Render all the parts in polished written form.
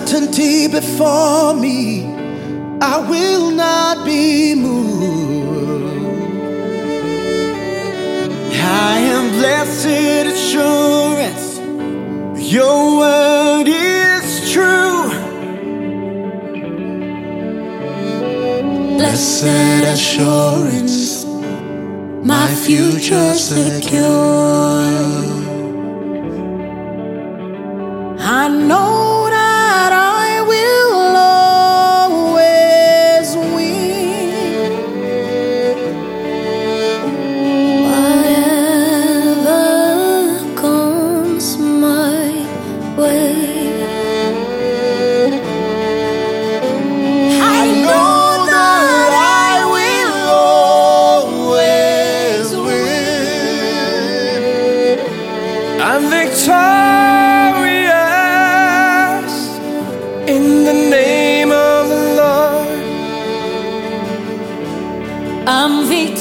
certainty before me, I will not be moved. I am blessed assurance, your word is true. Blessed assurance, my future secure. I know that I will always win. Whatever comes my way, I know that I will always win. I'm victorious in the name of the Lord. I'm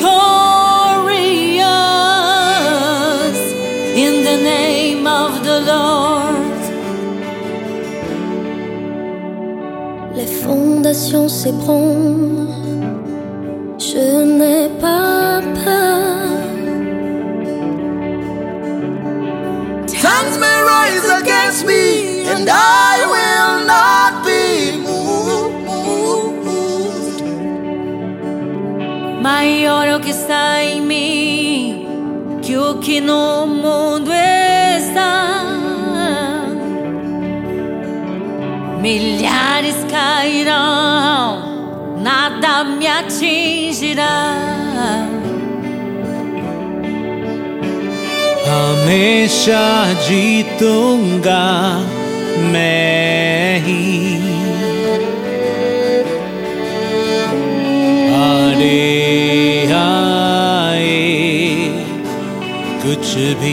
victorious in the name of the Lord. Les fondations s'ébranlent, je n'ai pas peur. Tongues may rise against me, and I will not be moved. Maior é o que está em mim que o que no mundo está. Milhares cairão, nada me atingirá. हमेशा जीतूंगा मैं ही आड़े आए कुछ भी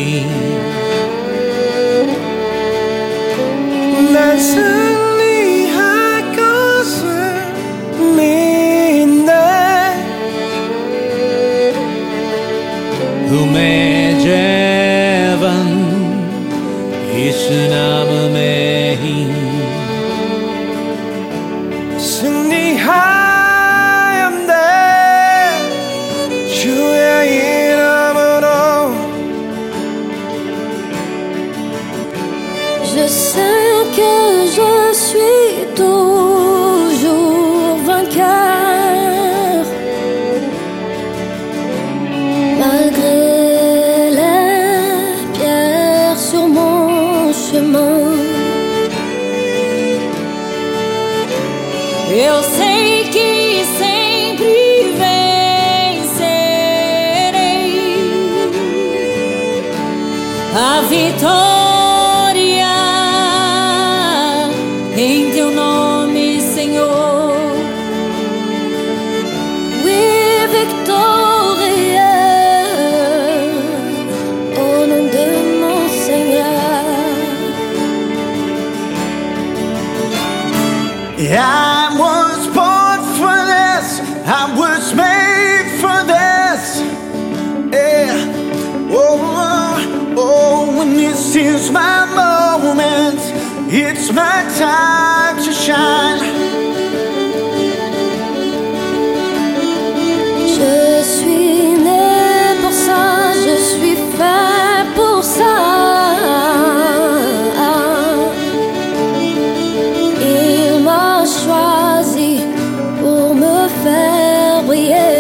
मैं जैवन इस नाम में ही 승리하였네 주의 이름으로. Je sais que je suis toujours vainqueur, malgré les pierres sur mon chemin. Eu sei que sempre vencerei. A vitória em teu nome, Senhor. Oui, victorieux au nom de mon Seigneur. I was born for this, I was made for this. Yeah. Oh, oh, when this is my moment, it's my time to shine. Je suis né pour ça, je suis fait pour ça. Il m'a choisi pour me faire briller.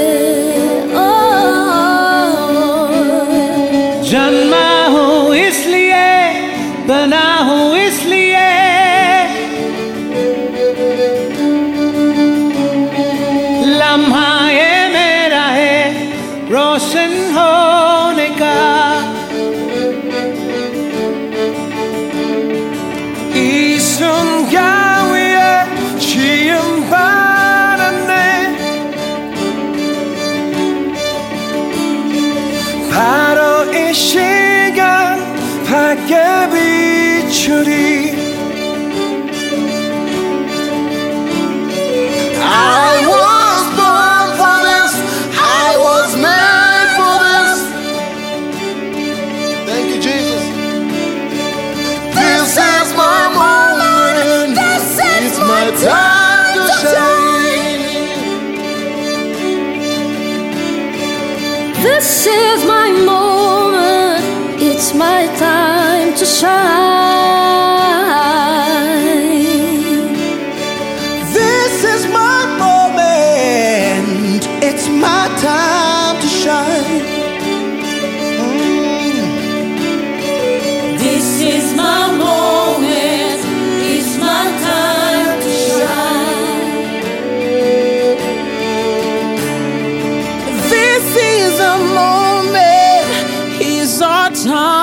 जन्मा हूँ इसलिए बना हूँ इसलिए time to shine. This is my moment, it's my time to shine. This is my moment, it's my time to shine. This is my moment, it's my time to shine. This is a moment, it's our time.